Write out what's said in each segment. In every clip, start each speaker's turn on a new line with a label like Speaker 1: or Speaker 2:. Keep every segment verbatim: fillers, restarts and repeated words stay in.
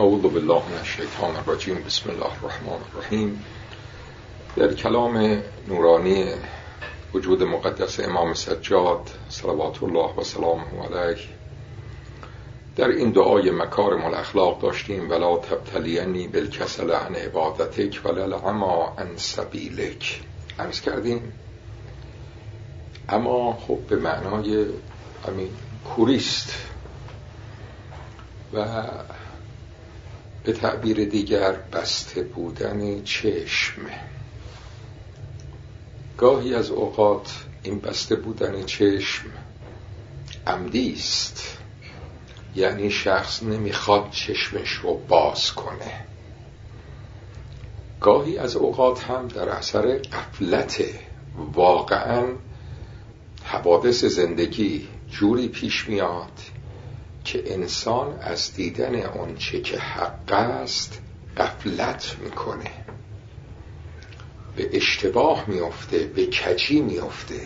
Speaker 1: اعوذ بالله من الشیطان الرجیم. بسم الله الرحمن الرحیم. در کلام نورانی وجود مقدس امام سجاد صلوات الله و سلامه علیه در این دعای مکارم الاخلاق داشتیم: ولا تبتلینی بالکسل عن عبادتک وللعمی عن سبیلک. عرض کردیم اما خب به معنای همین کوریست و به تعبیر دیگر بسته بودن چشم. گاهی از اوقات این بسته بودن چشم عمدی است، یعنی شخص نمیخواد چشمش رو باز کنه. گاهی از اوقات هم در اثر غفلت، واقعاً حوادث زندگی جوری پیش میاد که انسان از دیدن اون چه که حق است غفلت میکنه، به اشتباه میفته، به کجی میفته.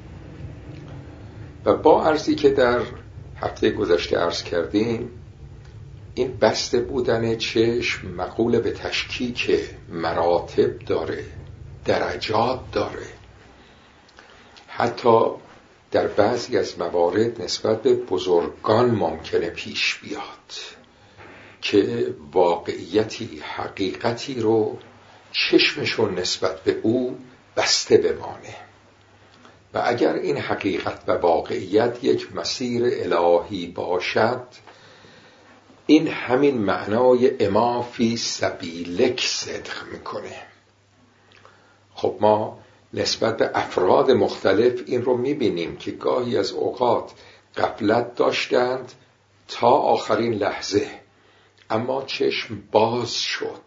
Speaker 1: و با عرضی که در هفته گذشته عرض کردیم، این بسته بودن چشم مقوله به تشکیک مراتب داره، درجات داره. حتی در بعضی از موارد نسبت به بزرگان ممکنه پیش بیاد که واقعیتی، حقیقتی رو چشمشون نسبت به او بسته بمانه. و اگر این حقیقت و واقعیت یک مسیر الهی باشد، این همین معنای اما فی سبیلک صدق میکنه. خب ما نسبت به افراد مختلف این رو میبینیم که گاهی از اوقات غفلت داشتند تا آخرین لحظه، اما چشم باز شد.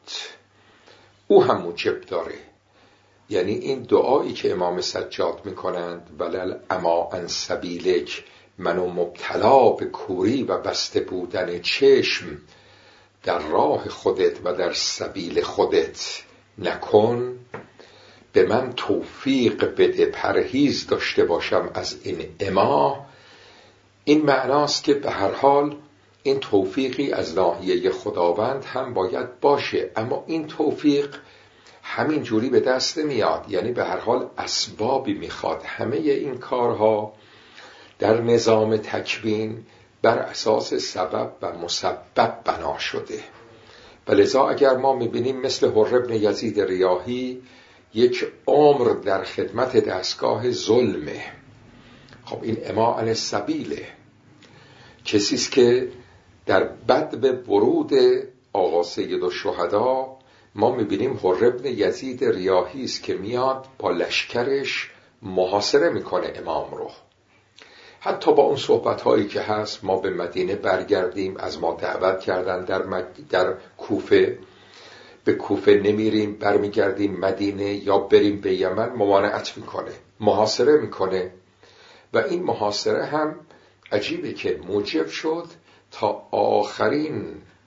Speaker 1: او هم موجب داره، یعنی این دعایی که امام سجاد میکنند ولل اما عن سبیلک، منو مبتلا به کوری و بسته بودن چشم در راه خودت و در سبیل خودت نکن، به من توفیق بده پرهیز داشته باشم از این اما. این معناست که به هر حال این توفیقی از ناحیه خداوند هم باید باشه، اما این توفیق همین جوری به دست میاد، یعنی به هر حال اسبابی میخواد. همه این کارها در نظام تکوین بر اساس سبب و مسبب بنا شده. و لذا اگر ما میبینیم مثل حر بن یزید ریاحی یک عمر در خدمت دستگاه ظلمه، خب این اما علی السبیله. کسیست که در بدو ورود آقا سید الشهدا ما میبینیم حر بن یزید ریاحی است که میاد با لشکرش محاصره میکنه امام رو. حتی با اون صحبت‌هایی که هست ما به مدینه برگردیم، از ما دعوت کردن در, مد... در کوفه، به کوفه نمیریم، برمیگردیم مدینه یا بریم به یمن، ممانعت میکنه، محاصره میکنه. و این محاصره هم عجیبه که موجب شد تا آخرین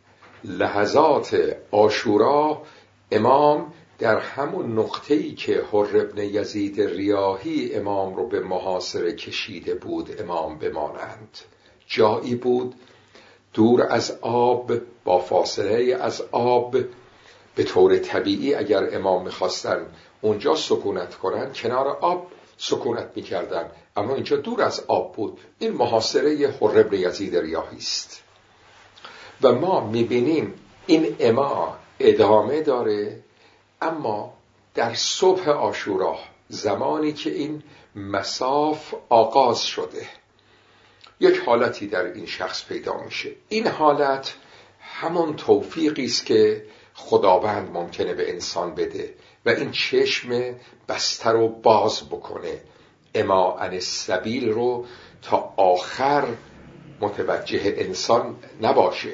Speaker 1: لحظات عاشورا امام در همون نقطه‌ای که حر بن یزید ریاحی امام رو به محاصره کشیده بود امام بمانند. جایی بود دور از آب، با فاصله از آب. به طور طبیعی اگر امام میخواستن اونجا سکونت کنن کنار آب سکونت میکردن، اما اینجا دور از آب بود. این محاصره حر بن یزید ریاحی است. و ما میبینیم این اما ادامه داره، اما در صبح عاشورا، زمانی که این مساف آغاز شده، یک حالتی در این شخص پیدا میشه. این حالت همون توفیقی است که خداوند ممکنه به انسان بده و این چشم بسته رو باز بکنه، اما عن السبیل رو تا آخر متوجه انسان نباشه.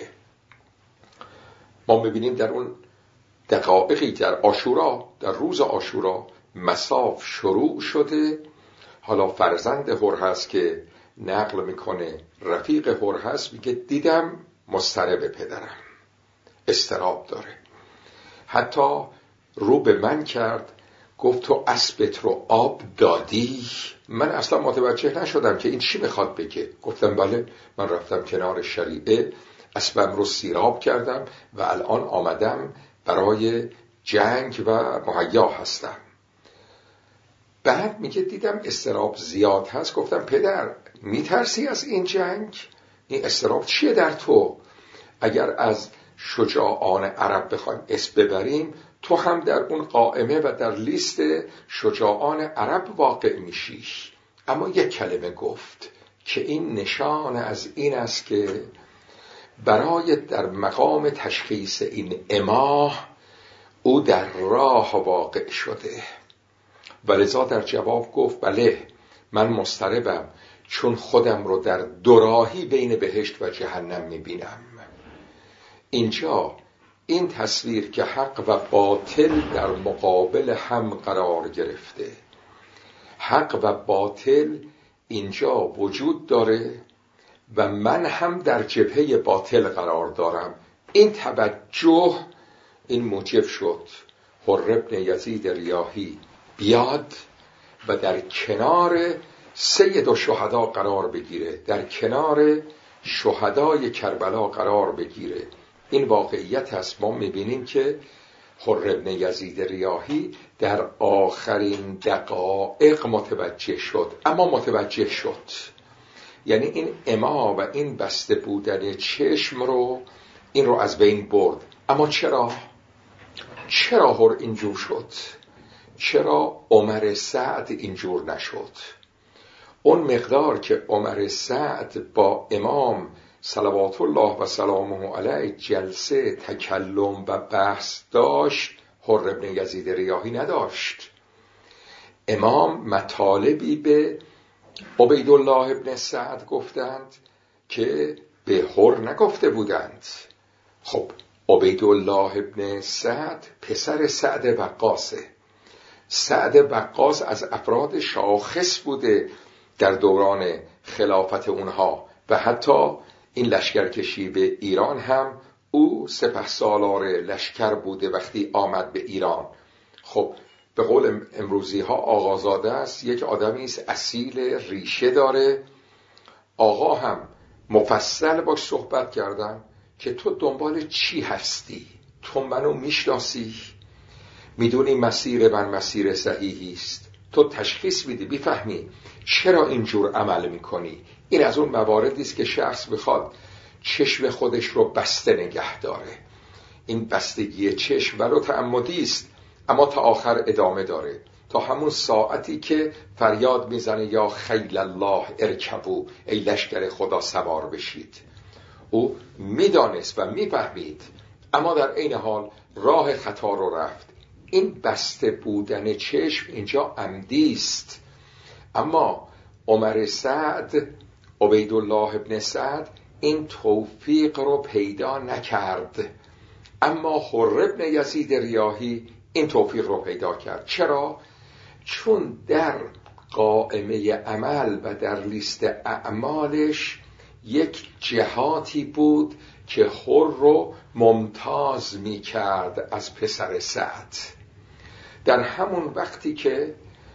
Speaker 1: ما میبینیم در اون دقایقی در عاشورا، در روز عاشورا مساف شروع شده. حالا فرزند هر هست که نقل میکنه، رفیق هر هست، میگه دیدم مضطرب پدرم، استراب داره. حتی رو به من کرد، گفت تو اسبت رو آب دادی؟ من اصلا متوجه نشدم که این چی میخواد بگه. گفتم بله، من رفتم کنار شریعه اسبم رو سیراب کردم و الان آمدم برای جنگ و مهیا هستم. بعد میگه دیدم اضطراب زیاد هست، گفتم پدر میترسی از این جنگ؟ این اضطراب چیه در تو؟ اگر از شجاعان عرب بخوایم اسم ببریم، تو هم در اون قائمه و در لیست شجاعان عرب واقع میشی. اما یک کلمه گفت که این نشان از این است که برای در مقام تشخیص این اماه او در راه واقع شده و لذا در جواب گفت بله من مضطربم، چون خودم رو در دوراهی بین بهشت و جهنم میبینم. اینجا این تصویر که حق و باطل در مقابل هم قرار گرفته، حق و باطل اینجا وجود داره و من هم در جبهه باطل قرار دارم. این توجه این موجب شد حر بن یزید ریاحی بیاد و در کنار سید الشهدا قرار بگیره، در کنار شهدای کربلا قرار بگیره. این واقعیت هست. ما میبینیم که حر بن یزید ریاحی در آخرین دقایق متوجه شد، اما متوجه شد، یعنی این اما و این بسته بودن چشم رو این رو از بین برد. اما چرا؟ چرا حر اینجور شد؟ چرا عمر سعد اینجور نشد؟ اون مقدار که عمر سعد با امام صلوات الله و سلامه علیه جلسه تکلم و بحث داشت، حر بن یزید ریاحی نداشت. امام مطالبی به عبیدالله ابن سعد گفتند که به حر نگفته بودند. خب عبیدالله ابن سعد پسر سعد وقاصه. سعد وقاص از افراد شاخص بوده در دوران خلافت اونها و حتی این لشکرکشی به ایران هم او سپهسالار لشکر بوده وقتی آمد به ایران. خب به قول امروزی ها آقازاده است، یک آدمی است اصیل، ریشه داره. آقا هم مفصل باش صحبت کردم که تو دنبال چی هستی؟ تو منو میشناسی؟ میدونی مسیر من مسیر صحیحی است؟ تو تشخیص میدی، بفهمی چرا اینجور عمل میکنی؟ این از اون مواردی است که شخص بخواد چشم خودش رو بسته نگه داره. این بستگی چشم ولو تعمدی است اما تا آخر ادامه داره، تا همون ساعتی که فریاد میزنه یا خیل الله ارکبو، ای لشکر خدا سوار بشید. او میدانست و میفهمید اما در عین حال راه خطا رو رفت. این بسته بودن چشم اینجا عمدی است. اما عمر سعد، عبیدالله ابن سعد این توفیق رو پیدا نکرد، اما حر بن یزید ریاحی این توفیق رو پیدا کرد. چرا؟ چون در قائمه عمل و در لیست اعمالش یک جهاتی بود که حر رو ممتاز می کرد از پسر سعد. در همون وقتی که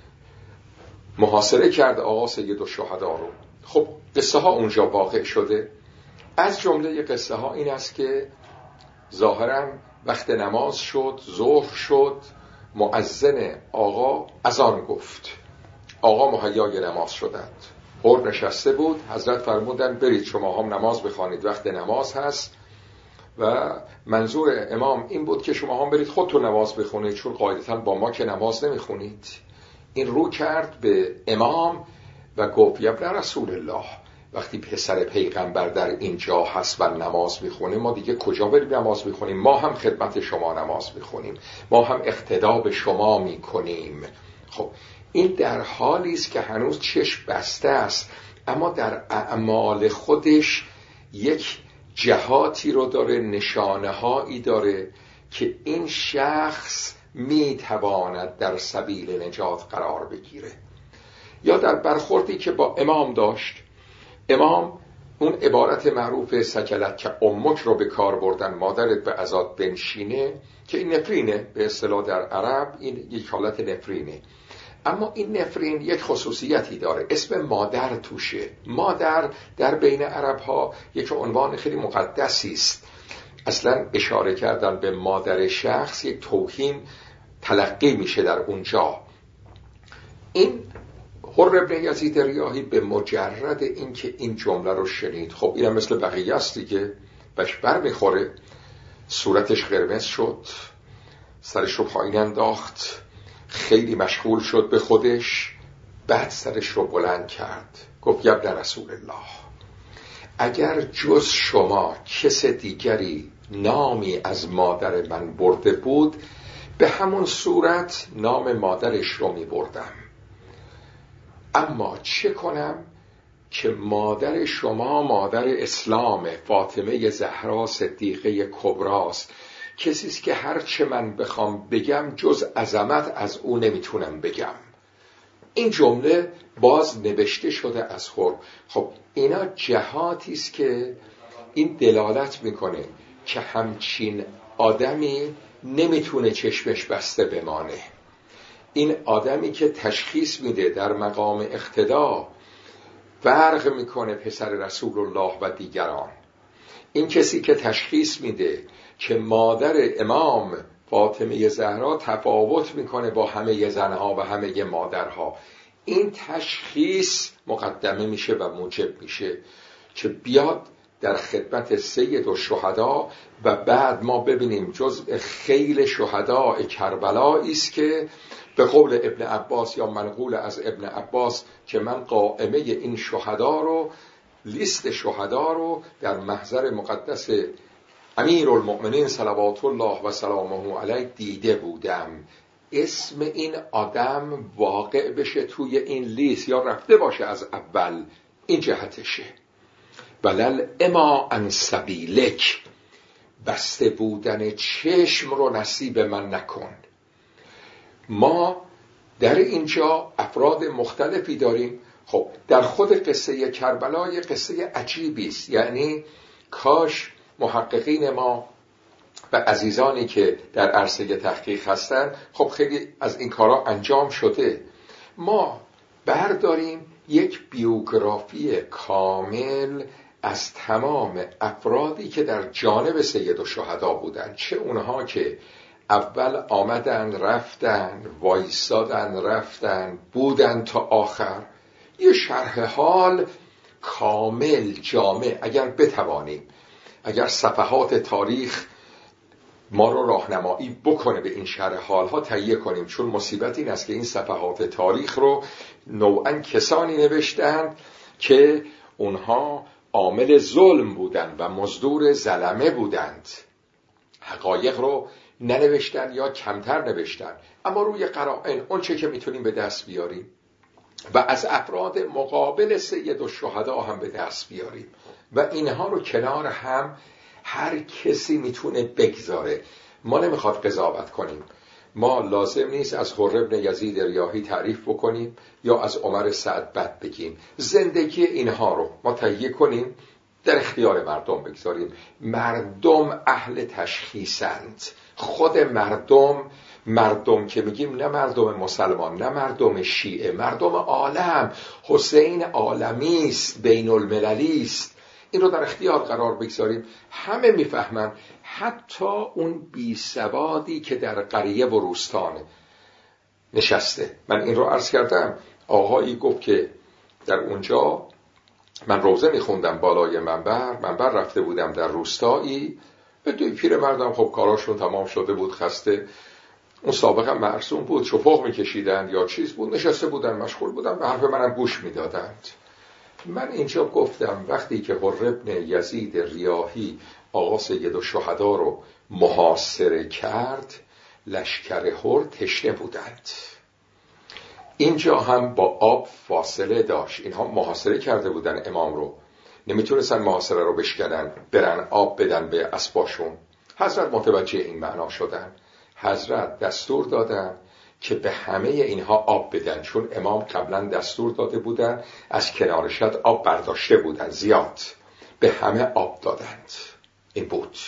Speaker 1: محاصره کرد آقا سید الشهدا رو، خب قصه ها اونجا واقع شده. از جمله قصه ها این است که ظاهرا وقت نماز شد، ظهر شد، مؤذن آقا اذان گفت، آقا مهیای نماز شدند. حر نشسته بود، حضرت فرمودند برید شما هم نماز بخوانید، وقت نماز هست. و منظور امام این بود که شما هم برید خودتون نماز بخونید، چون قاعدتاً با ما که نماز نمیخونید. این رو کرد به امام و گفت یا ابن رسول الله، وقتی پسر پیغمبر در اینجا هست و نماز میخونه، ما دیگه کجا بریم نماز میخونیم؟ ما هم خدمت شما نماز میخونیم، ما هم اقتدا به شما میکنیم. خب این در حالی است که هنوز چشم بسته است، اما در اعمال خودش یک جهاتی رو داره، نشانه هایی داره که این شخص میتواند در سبیل نجات قرار بگیره. یا در برخوردی که با امام داشت، امام اون عبارت معروف سکلت که امک رو به کار بردن، مادرت به عزات بنشینه، که این نفرینه به اصطلاح در عرب، این یک حالت نفرینه. اما این نفرین یک خصوصیتی داره، اسم مادر توشه. مادر در بین عرب ها یک عنوان خیلی مقدسی است. اصلا اشاره کردن به مادر شخص یک توهین تلقی میشه در اونجا. این حر بن یزید ریاحی به مجرد اینکه این جمله رو شنید، خب اینم مثل بقیه است دیگه، بهش بر میخوره، صورتش قرمز شد، سرش رو پایین انداخت، خیلی مشغول شد به خودش، بعد سرش رو بلند کرد، گفت یا ابن رسول الله، اگر جز شما کس دیگری نامی از مادر من برده بود، به همون صورت نام مادرش رو می بردم. اما چه کنم که مادر شما مادر اسلام، فاطمه زهرا صدیقه کبراست، کسی است که هر چه من بخوام بگم جز عظمت از او نمیتونم بگم. این جمله باز نوشته شده از خور. خب اینا جهاتی است که این دلالت میکنه که همچین آدمی نمیتونه چشمش بسته بمانه. این آدمی که تشخیص میده در مقام اقتدا فرق میکنه پسر رسول الله و دیگران، این کسی که تشخیص میده که مادر امام فاطمه زهرا تفاوت میکنه با همه زنها و همه مادرها، این تشخیص مقدمه میشه و موجب میشه که بیاد در خدمت سید الشهدا و بعد ما ببینیم جزء خیل شهداء کربلا است که به قول ابن عباس یا منقول از ابن عباس که من قائمه این شهدا رو، لیست شهدا رو در محضر مقدس امیر المؤمنین صلوات الله و سلامه علیه دیده بودم. اسم این آدم واقع بشه توی این لیست یا رفته باشه از اول، این جهتشه. ولل اما عن سبیلک، بسته بودن چشم رو نصیب من نکن. ما در اینجا افراد مختلفی داریم. خب در خود قصه کربلا یه قصه عجیبی است، یعنی کاش محققین ما و عزیزانی که در عرصه تحقیق هستن، خب خیلی از این کارا انجام شده، ما برداریم یک بیوگرافی کامل از تمام افرادی که در جانب سید الشهدا بودن، چه اونها که اول آمدن رفتن، وایسادن رفتن، بودن تا آخر، یه شرح حال کامل جامع اگر بتوانیم، اگر صفحات تاریخ ما رو راهنمایی بکنه به این شرح حالها تهیه کنیم. چون مصیبت این است که این صفحات تاریخ رو نوعاً کسانی نوشتند که اونها عامل ظلم بودند و مزدور ظلمه بودند، حقایق رو ننوشتن یا کمتر نوشتن، اما روی قرائن اون چه که میتونیم به دست بیاریم و از افراد مقابل سید الشهدا هم به دست بیاریم و اینها رو کنار هم هر کسی میتونه بگذاره. ما نمیخواد قضاوت کنیم، ما لازم نیست از حر بن یزید ریاحی تعریف بکنیم یا از عمر سعد بد بگیم. زندگی اینها رو ما تهیه کنیم، در اختیار مردم بگذاریم. مردم اهل تشخیصند، خود مردم، مردم که میگیم نه مردم مسلمان، نه مردم شیعه، مردم عالم. حسین عالمی است، بین المللی است، این رو در اختیار قرار بگذاریم. همه میفهمن، حتی اون بی سوادی که در قریه و روستان نشسته. من این رو عرض کردم، آقایی گفت که در اونجا من روزه میخوندم بالای منبر، منبر رفته بودم در روستایی، به دوی پیر مردم خب کاراشون تمام شده بود، خسته، اون سابقا مرسوم بود، چپاق میکشیدن یا چیز بود، نشسته بودن مشغول بودن، به حرف منم گوش میدادند. من اینجا گفتم وقتی که حر بن یزید ریاحی آقا سید الشهدا رو محاصره کرد، لشکر حر تشنه بودند. اینجا هم با آب فاصله داشت، اینها محاصره کرده بودن امام رو، نمیتونستن محاصره رو بشکنن برن آب بدن به اسباشون. حضرت متوجه این معنا شدن، حضرت دستور دادن که به همه اینها آب بدن، چون امام قبلا دستور داده بودن، از کنار شد آب برداشته بودن زیاد، به همه آب دادند. این بود.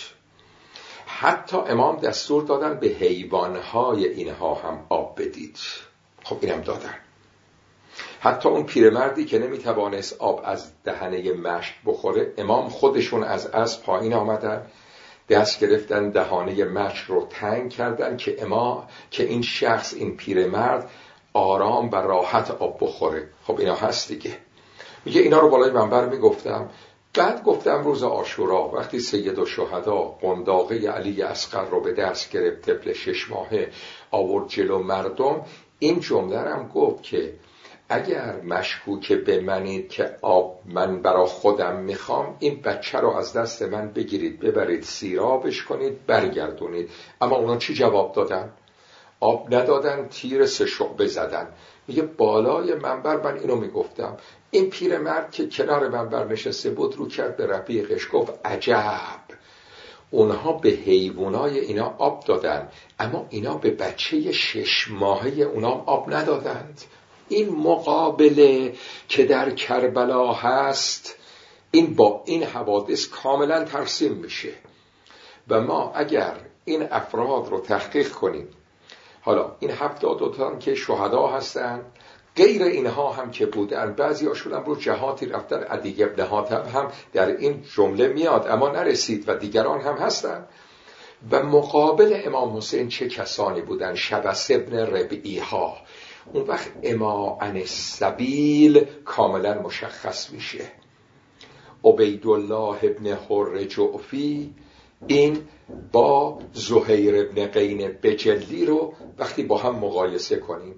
Speaker 1: حتی امام دستور دادن به حیوانهای اینها هم آب بدید. خب اینم دادن. حتی اون پیرمردی که نمیتوانست آب از دهنه مشک بخوره، امام خودشون از از پایین آمدن، دست گرفتن دهانه مشک رو تنگ کردن که امام که این شخص، این پیرمرد آرام و راحت آب بخوره. خب اینا هست دیگه. میگه اینا رو بالای منبر میگفتم. بعد گفتم روز عاشورا وقتی سید الشهدا قنداقه علی اصغر رو به دست گرفت، طفل شش ماهه، آورد جلو مردم، این جمله هم گفت که اگر مشکوک به منید که آب من برا خودم میخوام، این بچه رو از دست من بگیرید، ببرید سیرابش کنید، برگردونید. اما اونا چی جواب دادن؟ آب ندادن، تیر سه شعبه زدن. میگه بالای منبر من اینو میگفتم. این پیرمرد که کنار منبر نشسته بود رو کرد به رفیقش، گفت عجب، اونها به حیوانای اینا آب دادن، اما اینا به بچه شش ماهه اونا آب ندادند. این مقابله که در کربلا هست، این با این حوادث کاملا ترسیم میشه. و ما اگر این افراد رو تحقیق کنیم، حالا این هفتاد و تن که شهدا هستن، غیر اینها هم که بودن، بعضی هاشون هم رو جهاتی رفتن، عدی ابن حاتم هم در این جمله میاد اما نرسید و دیگران هم هستن. و مقابل امام حسین چه کسانی بودن؟ شبس ابن ربعی ها. اون وقت اماعن السبیل کاملا مشخص میشه. عبیدالله ابن حر جعفی این با زهیر ابن قین بجلی رو وقتی با هم مقایسه کنیم،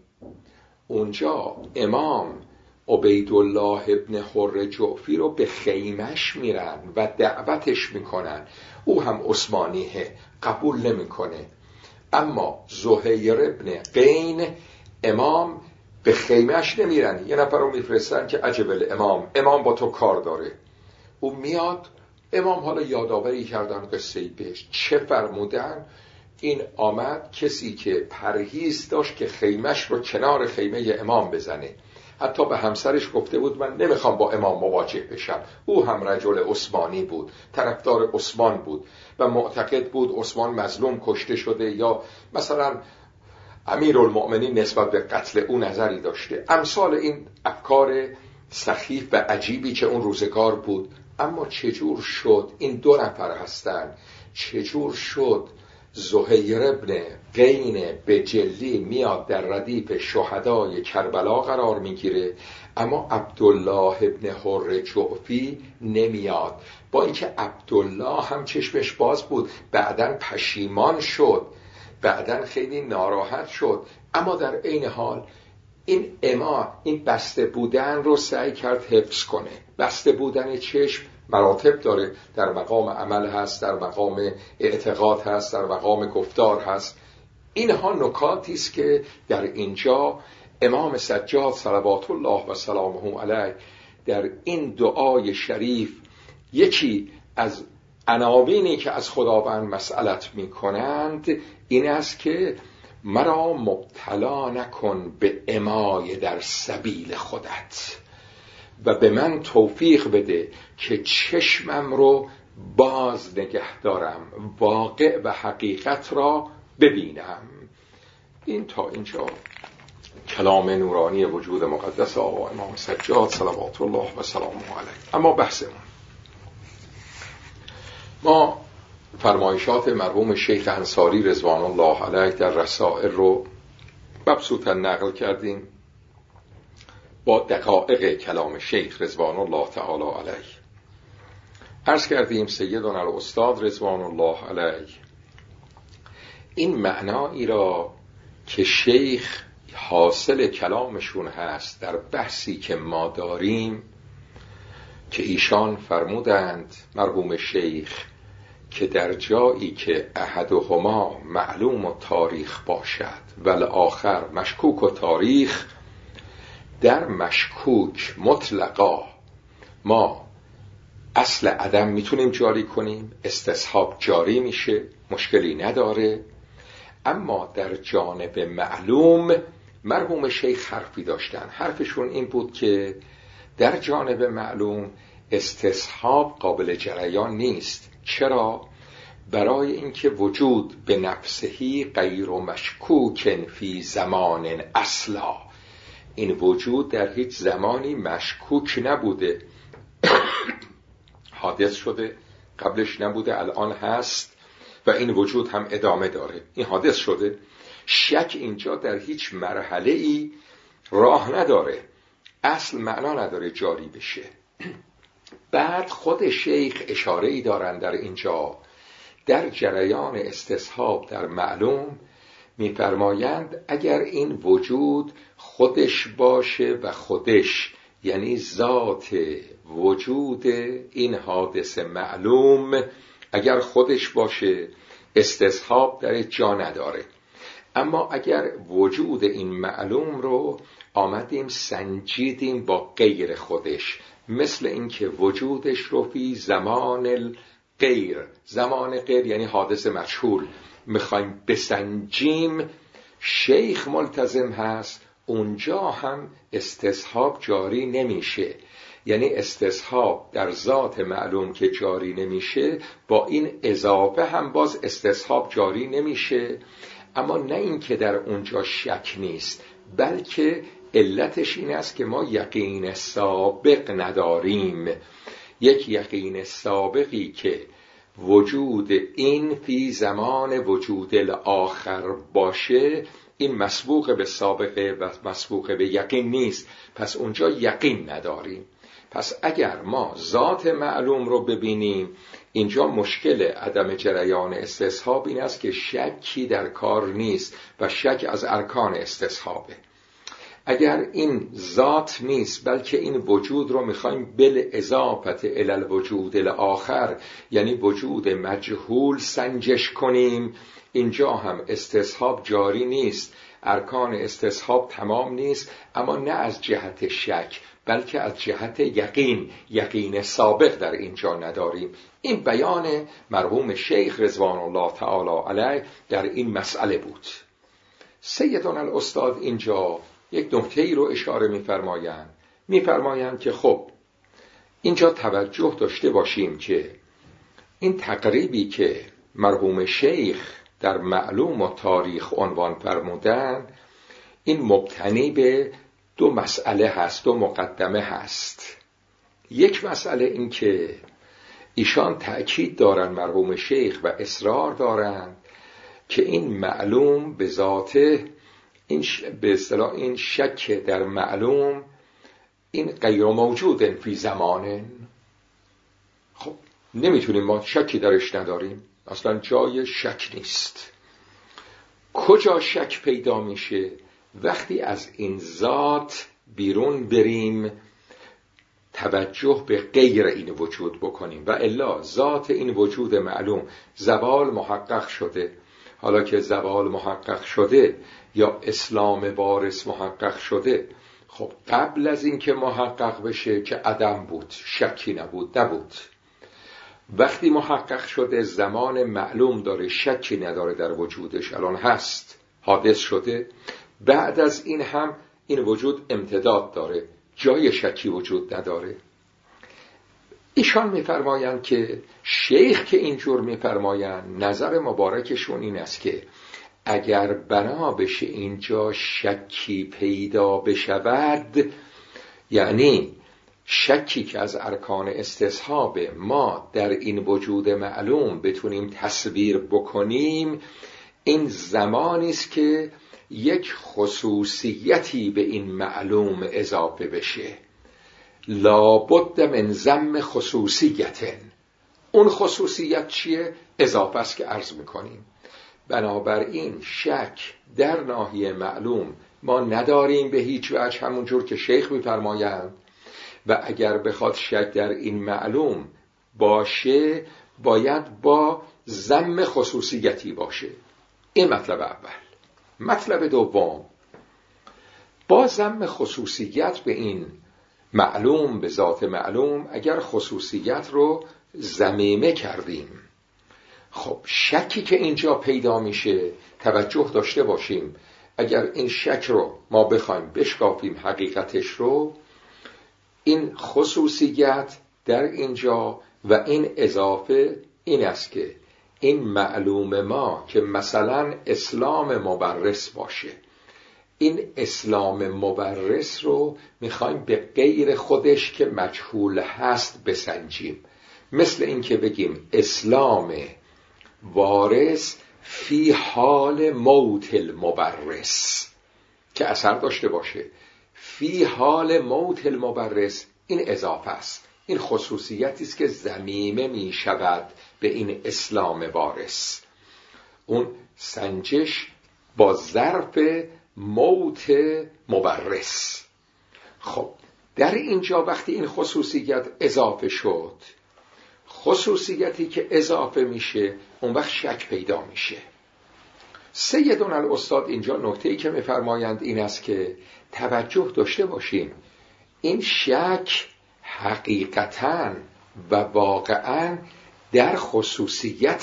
Speaker 1: اونجا امام عبیدالله ابن حر جعفی رو به خیمش میرن و دعوتش میکنن، او هم عثمانیه، قبول نمیکنه. اما زهیر ابن قین امام به خیمش نمیرن، یه نفر رو میفرستن که عجب الامام، امام با تو کار داره. او میاد، امام حالا یادآوری کردن قصه‌ای بهش، چه فرمودن؟ این آمد کسی که پرهیز داشت که خیمش رو کنار خیمه امام بزنه. حتی به همسرش گفته بود من نمیخوام با امام مواجه بشم. او هم رجل عثمانی بود، طرفدار عثمان بود و معتقد بود عثمان مظلوم کشته شده، یا مثلا امیرالمؤمنین نسبت به قتل او نظری داشته. امثال این افکار سخیف و عجیبی که اون روزگار بود. اما چجور شد این دو نفر هستن، چجور شد زهیر ابن قین بجلی میاد در ردیف شهدای کربلا قرار میگیره، اما عبدالله ابن حر جعفی نمیاد؟ با اینکه عبدالله هم چشمش باز بود، بعدن پشیمان شد، بعدن خیلی ناراحت شد، اما در عین حال این اما این بسته بودن رو سعی کرد حفظ کنه. بسته بودن چشم مراتب داره، در مقام عمل هست، در مقام اعتقاد هست، در مقام گفتار هست. اینها نکاتی است که در اینجا امام سجاد صلوات الله و سلامه علیه در این دعای شریف، یکی از عناوینی که از خداوند مسئلت می کنند این است که مرا مبتلا نکن به امای در سبیل خودت و به من توفیق بده که چشمم رو باز نگه دارم، واقع و حقیقت را ببینم. این تا اینجا کلام نورانی وجود مقدس آقا امام سجاد صلوات الله و سلامه علیه. اما بحثمون، ما فرمایشات مرحوم شیخ انصاری رضوان الله علیه در رسائل رو مبسوطا نقل کردیم با دقایق کلام شیخ رضوان الله تعالی علیه. عرض کردیم سیدنا الاستاد رضوان الله علیه این معنایی را که شیخ حاصل کلامشون هست در بحثی که ما داریم، که ایشان فرمودند مرحوم شیخ که در جایی که احدهما معلوم و تاریخ باشد ولی آخر مشکوک و تاریخ، در مشکوک مطلقا ما اصل عدم میتونیم جاری کنیم، استصحاب جاری میشه، مشکلی نداره. اما در جانب معلوم مرحوم شیخ حرفی داشتن. حرفشون این بود که در جانب معلوم استصحاب قابل جریان نیست. چرا؟ برای اینکه وجود به نفسهی غیر مشکوک فی زمان اصلا، این وجود در هیچ زمانی مشکوک نبوده، حادث شده، قبلش نبوده، الان هست و این وجود هم ادامه داره. این حادث شده. شک اینجا در هیچ مرحله ای راه نداره، اصل معنا نداره جاری بشه. بعد خود شیخ اشاره ای دارن در اینجا در جریان استصحاب در معلوم، می‌فرمایند اگر این وجود خودش باشه و خودش یعنی ذات وجود این حادث معلوم اگر خودش باشه استصحاب در جا نداره. اما اگر وجود این معلوم رو آمدیم سنجیدیم با غیر خودش، مثل اینکه وجودش رو فی زمان غیر، زمان غیر یعنی حادث مجهول، میخوایم بسنجیم، شیخ ملتزم هست اونجا هم استصحاب جاری نمیشه. یعنی استصحاب در ذات معلوم که جاری نمیشه، با این اضافه هم باز استصحاب جاری نمیشه. اما نه این که در اونجا شک نیست، بلکه علتش این است که ما یقین سابق نداریم. یک یقین سابقی که وجود این فی زمان وجود الاخر باشه، این مسبوق به سابقه و مسبوق به یقین نیست، پس اونجا یقین نداریم. پس اگر ما ذات معلوم رو ببینیم، اینجا مشکل عدم جریان استصحاب این است که شکی در کار نیست و شک از ارکان استصحابه. اگر این ذات نیست بلکه این وجود رو میخوایم بل اضافت الی الوجود الاخر یعنی وجود مجهول سنجش کنیم، اینجا هم استصحاب جاری نیست، ارکان استصحاب تمام نیست، اما نه از جهت شک بلکه از جهت یقین، یقین سابق در اینجا نداریم. این بیان مرحوم شیخ رضوان الله تعالی علیه در این مسئله بود. سیدنا الاستاد اینجا یک نکته‌ای رو اشاره می‌فرمایند. می‌فرمایند که خب اینجا توجه داشته باشیم که این تقریبی که مرحوم شیخ در معلوم و تاریخ عنوان فرمودن، این مبتنی به دو مسئله هست، دو مقدمه هست. یک مسئله این که ایشان تأکید دارن، مرحوم شیخ، و اصرار دارن که این معلوم به ذاته، این ش... به اصطلاح این شک در معلوم این غیر موجود فی زمان. خب نمیتونیم ما شکی درش نداریم، اصلا جای شک نیست. کجا شک پیدا میشه؟ وقتی از این ذات بیرون بریم، توجه به غیر این وجود بکنیم، و الا ذات این وجود معلوم زوال محقق شده. حالا که زوال محقق شده یا اسلام وارث محقق شده، خب قبل از این که محقق بشه که عدم بود، شکی نبود نبود. وقتی محقق شده زمان معلوم داره، شکی نداره در وجودش، الان هست، حادث شده. بعد از این هم این وجود امتداد داره، جای شکی وجود نداره. ایشان میفرمایند که شیخ که اینجور میفرمایند، نظر مبارکشون این است که اگر بنا بشه اینجا شکی پیدا بشود، یعنی شکی که از ارکان استصحاب ما در این وجود معلوم بتونیم تصویر بکنیم، این زمانی است که یک خصوصیتی به این معلوم اضافه بشه. لابد من ضم خصوصیت. اون خصوصیت چیه؟ اضافه است که عرض میکنیم. بنابراین شک در ناحیه معلوم ما نداریم به هیچ وجه، همونجور که شیخ میفرمایند، و اگر بخواد شک در این معلوم باشه باید با ضم خصوصیتی باشه. این مطلب اول. مطلب دوم، با ضم خصوصیت به این معلوم، به ذات معلوم، اگر خصوصیت رو ضمیمه کردیم، خب شکی که اینجا پیدا میشه، توجه داشته باشیم، اگر این شک رو ما بخوایم بشکافیم حقیقتش رو، این خصوصیت در اینجا و این اضافه این است که این معلوم ما که مثلا اسلام مبرس باشه، این اسلام مورث رو میخوایم به غیر خودش که مجهول هست بسنجیم. مثل این که بگیم اسلام وارث فی حال موت المورث که اثر داشته باشه. فی حال موت المورث این اضافه است، این خصوصیتی است که ضمیمه می شود به این اسلام وارث. اون سنجش با ظرف موت مورث. خب در اینجا وقتی این خصوصیت اضافه شد، خصوصیتی که اضافه میشه اون وقت شک پیدا میشه. سیدنا الاستاد اینجا نکته‌ای که میفرمایند این است که توجه داشته باشیم این شک حقیقتاً و واقعاً در خصوصیت،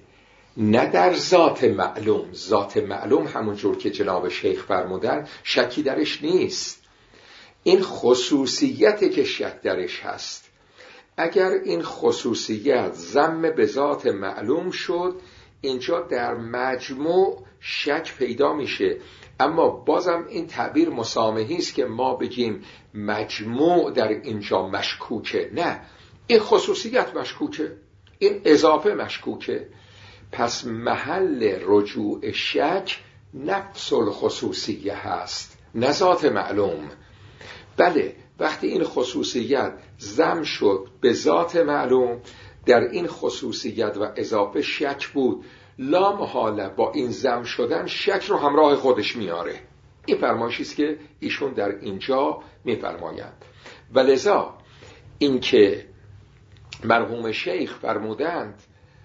Speaker 1: نه در ذات معلوم. ذات معلوم همونجور که جناب شیخ فرمودن شکی درش نیست، این خصوصیتی که شک درش هست. اگر این خصوصیت ضم به ذات معلوم شد، اینجا در مجموع شک پیدا میشه. اما بازم این تعبیر مسامحی است که ما بگیم مجموع در اینجا مشکوکه. نه، این خصوصیت مشکوکه، این اضافه مشکوکه. پس محل رجوع شک نفس الخصوصیه هست، نه ذات معلوم. بله، وقتی این خصوصیت ضم شد به ذات معلوم، در این خصوصیت و اضافه شک بود، لا محاله با این ضم شدن شک رو همراه خودش میاره. این فرمایشی است که ایشون در اینجا میفرمایند. ولذا اینکه مرحوم شیخ فرمودند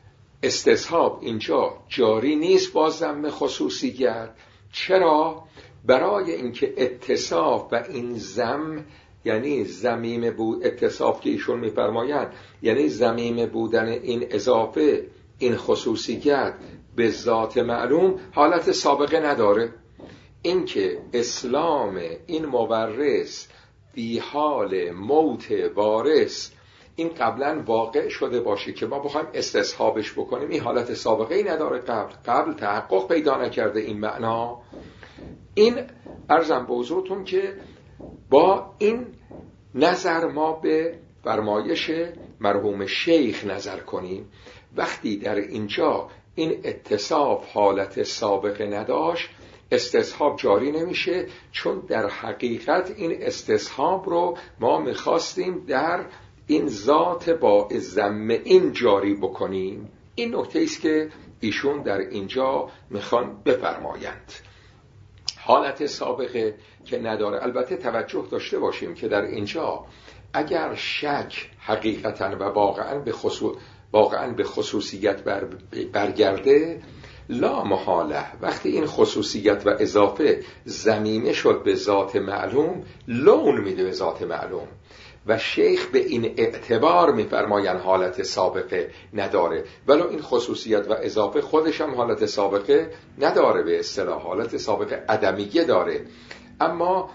Speaker 1: استصحاب اینجا جاری نیست با ضم خصوصیت. چرا؟ برای اینکه اتصاف و این ضم، یعنی ضمیم بود، اتصاف که ایشون میفرمایند یعنی ضمیم بودن این اضافه، این خصوصیت به ذات معلوم حالت سابقه نداره. اینکه اسلام این مورث فی حال موت وارث این قبلا واقع شده باشه که ما بخوایم استصحابش بکنیم، این حالت سابقه ای نداره. قبل قبل تحقق پیدا نکرده این معنا. این عرضم به حضورتون که با این نظر ما به فرمایش مرحوم شیخ نظر کنیم. وقتی در اینجا این اتصاف حالت سابقه نداشت، استصحاب جاری نمیشه، چون در حقیقت این استصحاب رو ما میخواستیم در این ذات با ضم این جاری بکنیم. این نکته است که ایشون در اینجا میخوان بفرمایند. حالت سابقه که نداره. البته توجه داشته باشیم که در اینجا اگر شک حقیقتا و واقعا به خصوص واقعا به خصوصیت بر برگرده، لا محاله وقتی این خصوصیت و اضافه ضمیمه شد به ذات معلوم، لون میده به ذات معلوم. و شیخ به این اعتبار میفرماین حالت سابقه نداره، ولو این خصوصیت و اضافه خودش هم حالت سابقه نداره، به اصطلاح حالت سابقه عدمیه داره. اما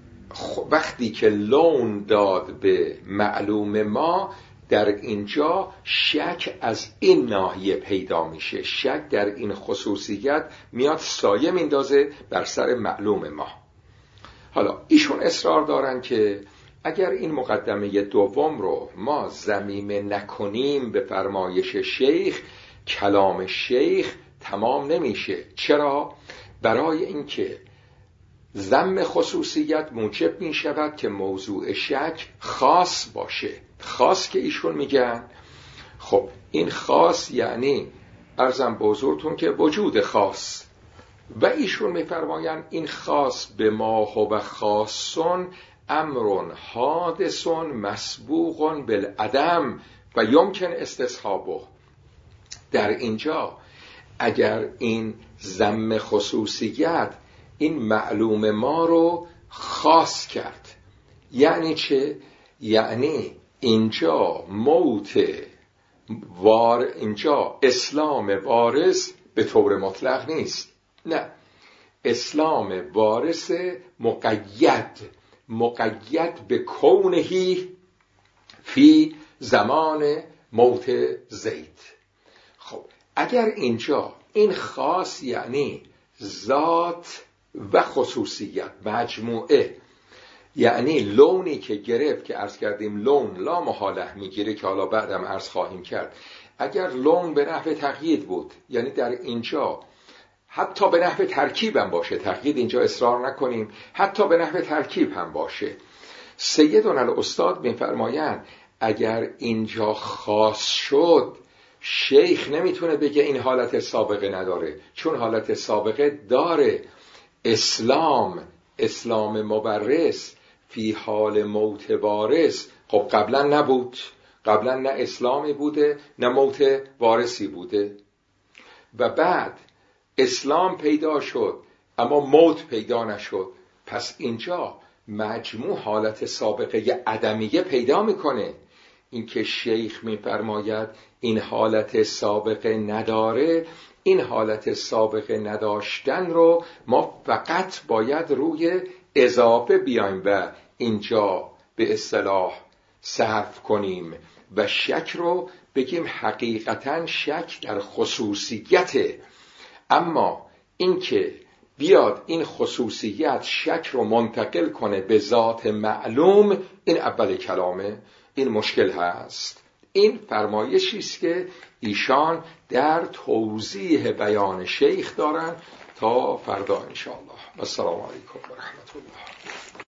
Speaker 1: وقتی که لون داد به معلوم ما، در اینجا شک از این ناحیه پیدا میشه. شک در این خصوصیت میاد سایه میندازه بر سر معلوم ما. حالا ایشون اصرار دارن که اگر این مقدمه دوم رو ما ضمیمه نکنیم به فرمایش شیخ، کلام شیخ تمام نمیشه. چرا؟ برای اینکه ضم خصوصیت موجب می شود که موضوع شک خاص باشه. خاص که ایشون میگن، خب این خاص یعنی عرضم به حضورتون که وجود خاص، و ایشون میفرمایند این خاص به ما هو خاصون امرون حادثون مسبوقون بالعدم و یمکن استصحابه. در اینجا اگر این ضم خصوصیت این معلوم ما رو خاص کرد، یعنی چه؟ یعنی اینجا موت وار اینجا اسلام وارث به طور مطلق نیست، نه، اسلام وارث مقید مقید به کونهی فی زمان موت زید. خب اگر اینجا این خاص یعنی ذات و خصوصیت مجموعه، یعنی لونی که گرفت که عرض کردیم لون لا محاله میگیره که حالا بعدم عرض خواهیم کرد. اگر لون به نحو تقیید بود، یعنی در اینجا حتی به نحو ترکیب هم باشه، تقیید اینجا اصرار نکنیم، حتی به نحو ترکیب هم باشه، سیدنا الاستاد میفرمایند اگر اینجا خاص شد شیخ نمیتونه بگه این حالت سابقه نداره، چون حالت سابقه داره. اسلام، اسلام مبرز فی حال موت وارث، خب قبلا نبود، قبلا نه اسلامی بوده نه موت وارثی بوده، و بعد اسلام پیدا شد اما موت پیدا نشد. پس اینجا مجموع حالت سابقه عدمیه پیدا میکنه. این که شیخ میفرماید این حالت سابقه نداره، این حالت سابقه نداشتن رو ما فقط باید روی اضافه بیایم و اینجا به اصطلاح صرف کنیم و شک رو بگیم حقیقتا شک در خصوصیته. اما این که بیاد این خصوصیت شک رو منتقل کنه به ذات معلوم، این اول کلامه، این مشکل هست. این فرمایشی است که ایشان در توضیح بیان شیخ دارن. تا فردا انشاءالله. السلام علیکم و رحمت الله.